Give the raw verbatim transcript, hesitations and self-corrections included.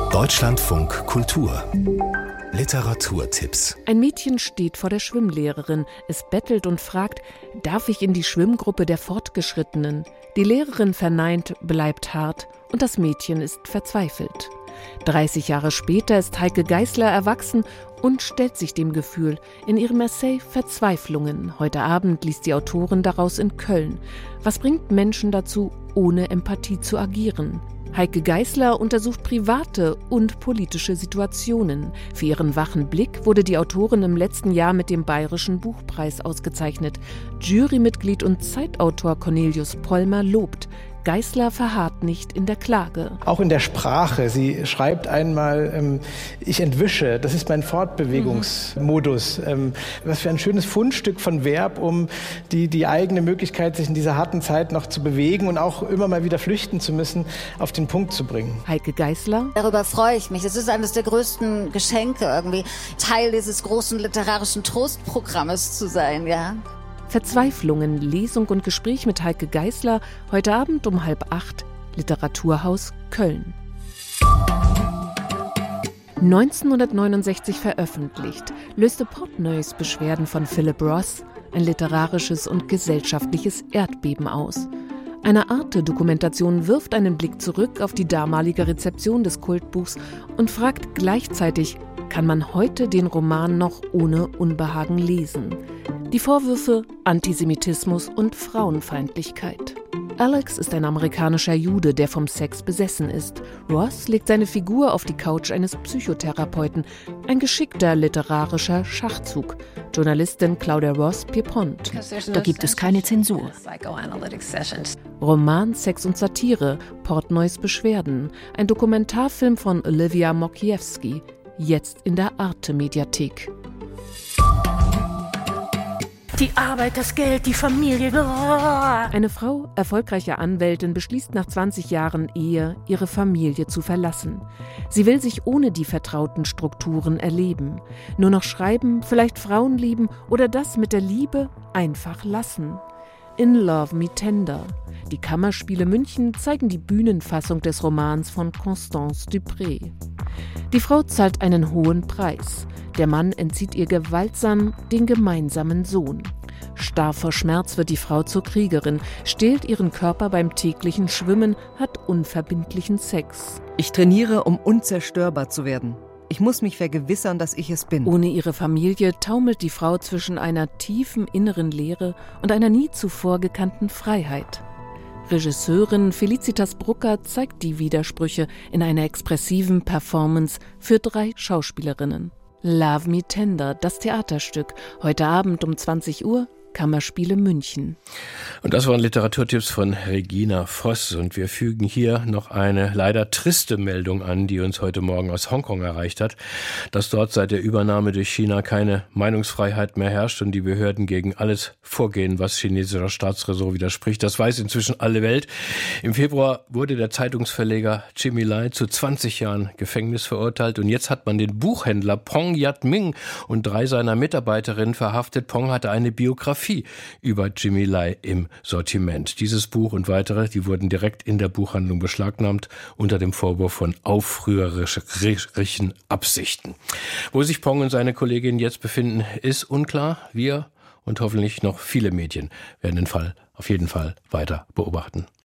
Deutschlandfunk Kultur Literaturtipps. Ein Mädchen steht vor der Schwimmlehrerin. Es bettelt und fragt, darf ich in die Schwimmgruppe der Fortgeschrittenen? Die Lehrerin verneint, bleibt hart und das Mädchen ist verzweifelt. dreißig Jahre später ist Heike Geisler erwachsen und stellt sich dem Gefühl in ihrem Essay Verzweiflungen. Heute Abend liest die Autorin daraus in Köln. Was bringt Menschen dazu, ohne Empathie zu agieren? Heike Geisler untersucht private und politische Situationen. Für ihren wachen Blick wurde die Autorin im letzten Jahr mit dem Bayerischen Buchpreis ausgezeichnet. Jurymitglied und Zeitautor Cornelius Pollmer lobt: Geisler verharrt nicht in der Klage. Auch in der Sprache. Sie schreibt einmal, ähm, ich entwische, das ist mein Fortbewegungsmodus. Mhm. Ähm, was für ein schönes Fundstück von Verb, um die, die eigene Möglichkeit, sich in dieser harten Zeit noch zu bewegen und auch immer mal wieder flüchten zu müssen, auf den Punkt zu bringen. Heike Geisler. Darüber freue ich mich. Es ist eines der größten Geschenke, irgendwie Teil dieses großen literarischen Trostprogrammes zu sein, ja. Verzweiflungen, Lesung und Gespräch mit Heike Geisler, heute Abend um halb acht, Literaturhaus Köln. neunzehnhundertneunundsechzig veröffentlicht, löste Portnoys Beschwerden von Philip Roth ein literarisches und gesellschaftliches Erdbeben aus. Eine Arte-Dokumentation wirft einen Blick zurück auf die damalige Rezeption des Kultbuchs und fragt gleichzeitig, kann man heute den Roman noch ohne Unbehagen lesen? Die Vorwürfe Antisemitismus und Frauenfeindlichkeit. Alex ist ein amerikanischer Jude, der vom Sex besessen ist. Ross legt seine Figur auf die Couch eines Psychotherapeuten. Ein geschickter literarischer Schachzug. Journalistin Claudia Ross-Pierpont. Da gibt es keine Zensur. Roman, Sex und Satire, Portnoys Beschwerden. Ein Dokumentarfilm von Olivia Mokiewski. Jetzt in der Arte-Mediathek. Die Arbeit, das Geld, die Familie. Eine Frau, erfolgreiche Anwältin, beschließt nach zwanzig Jahren Ehe, ihre Familie zu verlassen. Sie will sich ohne die vertrauten Strukturen erleben. Nur noch schreiben, vielleicht Frauen lieben oder das mit der Liebe einfach lassen. In Love Me Tender. Die Kammerspiele München zeigen die Bühnenfassung des Romans von Constance Dupré. Die Frau zahlt einen hohen Preis. Der Mann entzieht ihr gewaltsam den gemeinsamen Sohn. Starr vor Schmerz wird die Frau zur Kriegerin, stehlt ihren Körper beim täglichen Schwimmen, hat unverbindlichen Sex. Ich trainiere, um unzerstörbar zu werden. Ich muss mich vergewissern, dass ich es bin. Ohne ihre Familie taumelt die Frau zwischen einer tiefen inneren Leere und einer nie zuvor gekannten Freiheit. Regisseurin Felicitas Brucker zeigt die Widersprüche in einer expressiven Performance für drei Schauspielerinnen. Love Me Tender, das Theaterstück, heute Abend um zwanzig Uhr, Kammerspiele München. Und das waren Literaturtipps von Regina Voss. Und wir fügen hier noch eine leider triste Meldung an, die uns heute Morgen aus Hongkong erreicht hat, dass dort seit der Übernahme durch China keine Meinungsfreiheit mehr herrscht und die Behörden gegen alles vorgehen, was chinesischer Staatsräson widerspricht. Das weiß inzwischen alle Welt. Im Februar wurde der Zeitungsverleger Jimmy Lai zu zwanzig Jahren Gefängnis verurteilt und jetzt hat man den Buchhändler Pong Yat-ming und drei seiner Mitarbeiterinnen verhaftet. Pong hatte eine Biografie über Jimmy Lai im Sortiment. Dieses Buch und weitere, die wurden direkt in der Buchhandlung beschlagnahmt unter dem Vorwurf von aufrührerischen Absichten. Wo sich Pong und seine Kollegin jetzt befinden, ist unklar. Wir und hoffentlich noch viele Medien werden den Fall auf jeden Fall weiter beobachten.